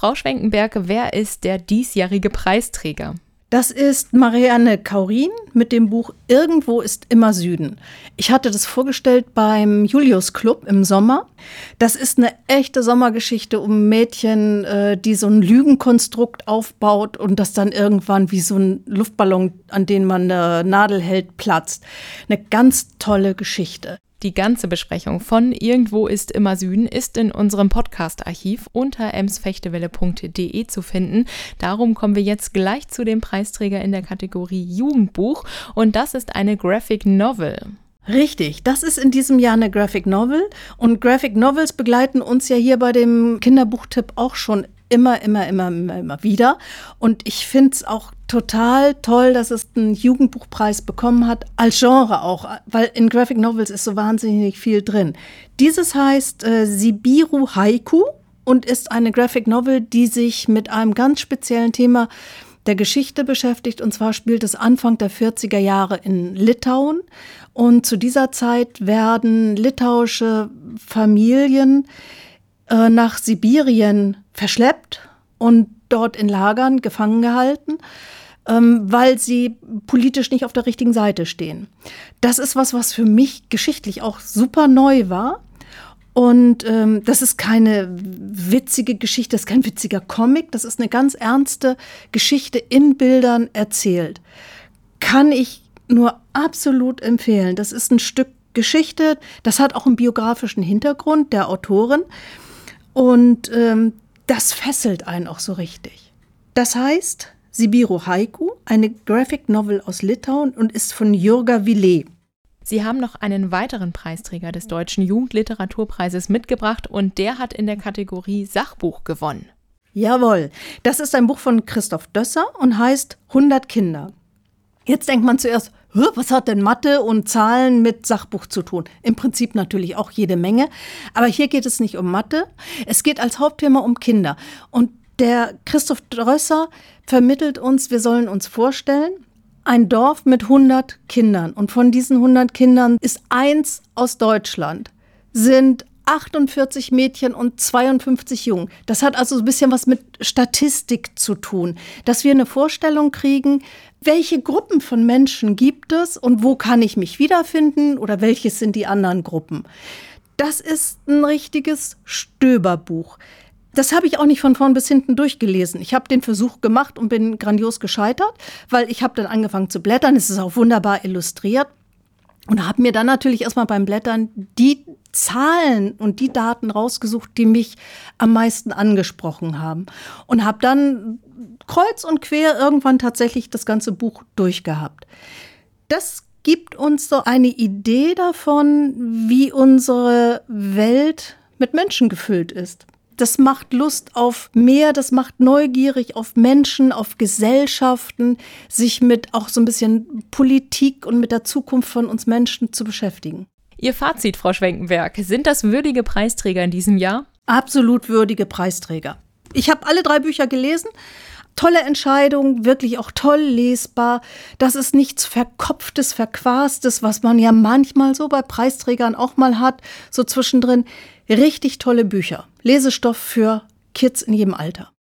Frau Schwenkenberg, wer ist der diesjährige Preisträger? Das ist Marianne Kaurin mit dem Buch Irgendwo ist immer Süden. Ich hatte das vorgestellt beim Julius Club im Sommer. Das ist eine echte Sommergeschichte um ein Mädchen, die so ein Lügenkonstrukt aufbaut und das dann irgendwann wie so ein Luftballon, an den man eine Nadel hält, platzt. Eine ganz tolle Geschichte. Die ganze Besprechung von Irgendwo ist immer Süden ist in unserem Podcast-Archiv unter emsfechtewelle.de zu finden. Darum kommen wir jetzt gleich zu dem Preisträger in der Kategorie Jugendbuch und das ist eine Graphic Novel. Richtig, das ist in diesem Jahr eine Graphic Novel und Graphic Novels begleiten uns ja hier bei dem Kinderbuchtipp auch schon immer wieder und ich finde es auch total toll, dass es einen Jugendbuchpreis bekommen hat, als Genre auch, weil in Graphic Novels ist so wahnsinnig viel drin. Dieses heißt Sibiru Haiku und ist eine Graphic Novel, die sich mit einem ganz speziellen Thema der Geschichte beschäftigt. Und zwar spielt es Anfang der 40er Jahre in Litauen. Und zu dieser Zeit werden litauische Familien nach Sibirien verschleppt und dort in Lagern gefangen gehalten, weil sie politisch nicht auf der richtigen Seite stehen. Das ist was für mich geschichtlich auch super neu war. Und das ist keine witzige Geschichte, das ist kein witziger Comic, das ist eine ganz ernste Geschichte in Bildern erzählt. Kann ich nur absolut empfehlen. Das ist ein Stück Geschichte, das hat auch einen biografischen Hintergrund der Autorin. Und das fesselt einen auch so richtig. Das heißt Sibiru Haiku, eine Graphic Novel aus Litauen und ist von Jurga Vilé. Sie haben noch einen weiteren Preisträger des Deutschen Jugendliteraturpreises mitgebracht und der hat in der Kategorie Sachbuch gewonnen. Jawohl, das ist ein Buch von Christoph Dösser und heißt 100 Kinder. Jetzt denkt man zuerst, was hat denn Mathe und Zahlen mit Sachbuch zu tun? Im Prinzip natürlich auch jede Menge. Aber hier geht es nicht um Mathe. Es geht als Hauptthema um Kinder. Und der Christoph Dösser vermittelt uns, wir sollen uns vorstellen, ein Dorf mit 100 Kindern. Und von diesen 100 Kindern ist eins aus Deutschland, sind 48 Mädchen und 52 Jungen. Das hat also ein bisschen was mit Statistik zu tun, dass wir eine Vorstellung kriegen, welche Gruppen von Menschen gibt es und wo kann ich mich wiederfinden oder welches sind die anderen Gruppen. Das ist ein richtiges Stöberbuch. Das habe ich auch nicht von vorn bis hinten durchgelesen. Ich habe den Versuch gemacht und bin grandios gescheitert, weil ich habe dann angefangen zu blättern. Es ist auch wunderbar illustriert und habe mir dann natürlich erstmal beim Blättern die Zahlen und die Daten rausgesucht, die mich am meisten angesprochen haben. Und habe dann kreuz und quer irgendwann tatsächlich das ganze Buch durchgehabt. Das gibt uns so eine Idee davon, wie unsere Welt mit Menschen gefüllt ist. Das macht Lust auf mehr, das macht neugierig auf Menschen, auf Gesellschaften, sich mit auch so ein bisschen Politik und mit der Zukunft von uns Menschen zu beschäftigen. Ihr Fazit, Frau Schwenkenberg, sind das würdige Preisträger in diesem Jahr? Absolut würdige Preisträger. Ich habe alle 3 Bücher gelesen. Tolle Entscheidung, wirklich auch toll lesbar. Das ist nichts Verkopftes, Verquastes, was man ja manchmal so bei Preisträgern auch mal hat, so zwischendrin. Richtig tolle Bücher. Lesestoff für Kids in jedem Alter.